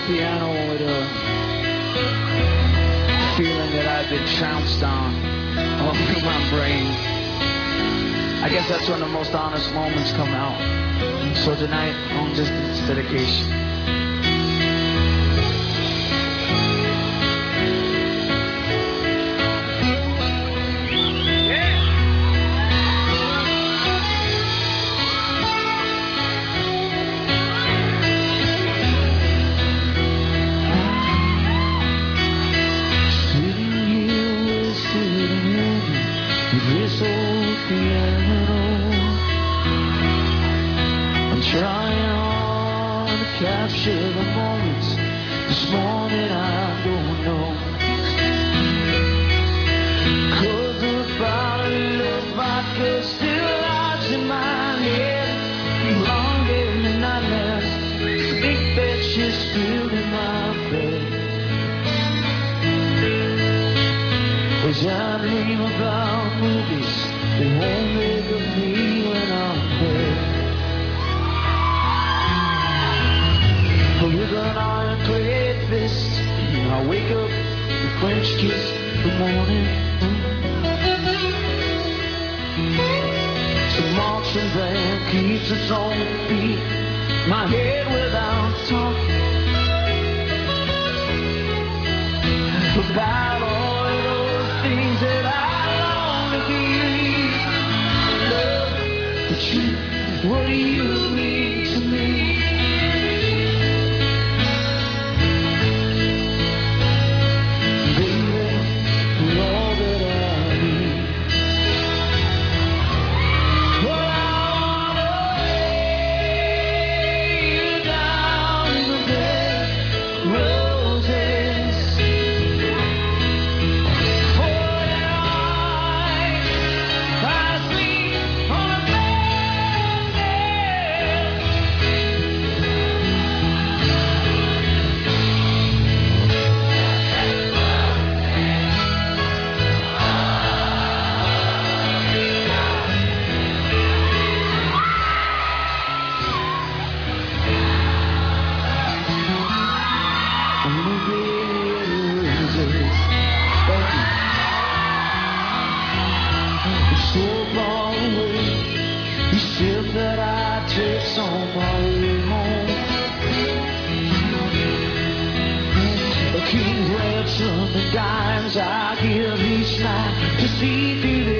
piano with a feeling that I've been trounced on all through my brain. I guess that's when the most honest moments come out. So tonight, long distance dedication. This old piano, I'm trying hard to capture the moments. This morning I don't know, 'cause the bottle of vodka still lies in my head. Long days and nightmares, think that she's spilled in my bed. As I dream about movies, they won't think of me when I'm dead. With an iron-clad fist, I wake up and French kiss the morning. The marching band keeps us on the beat, my head without talking. About all of those things that I long to believe. Love, the truth, what do you mean to me? Baby, you're all that I need. Well, I wanna lay you down in the bed, roses. So far away, you said that I'd take some way home. A king's ransom and dimes I give each night to see through